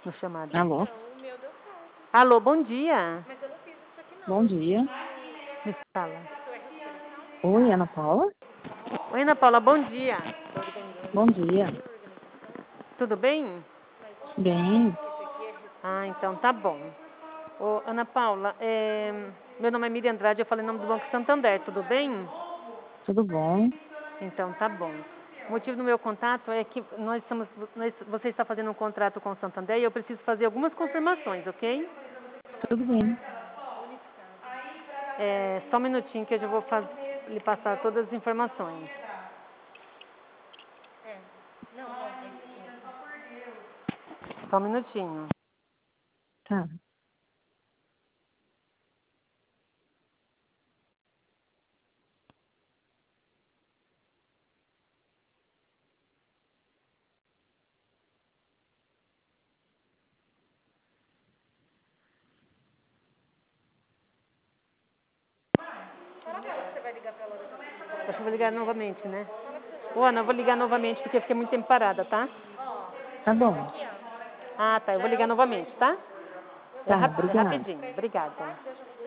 no chamado. Alô? Alô, bom dia. Bom dia. Me fala. Oi, Ana Paula? Oi, Ana Paula, bom dia. Bom dia. Tudo bem? Bem, Ah, então tá bom. Ô, Ana Paula, meu nome é Miriam Andrade, eu falei em nome do Banco Santander, tudo bem? tudo bom? Então tá bom. O motivo do meu contato é que você está fazendo um contrato com o Santander e eu preciso fazer algumas confirmações, ok? Tudo bem. Só um minutinho que eu já vou lhe passar todas as informações. Só um minutinho. Tá. Acho que eu vou ligar novamente, né? Ô, Ana, eu vou ligar novamente porque eu fiquei muito tempo parada, tá? Tá bom. Ah, tá. Eu vou ligar novamente, tá? Tá, É obrigada. rapidinho. Obrigada.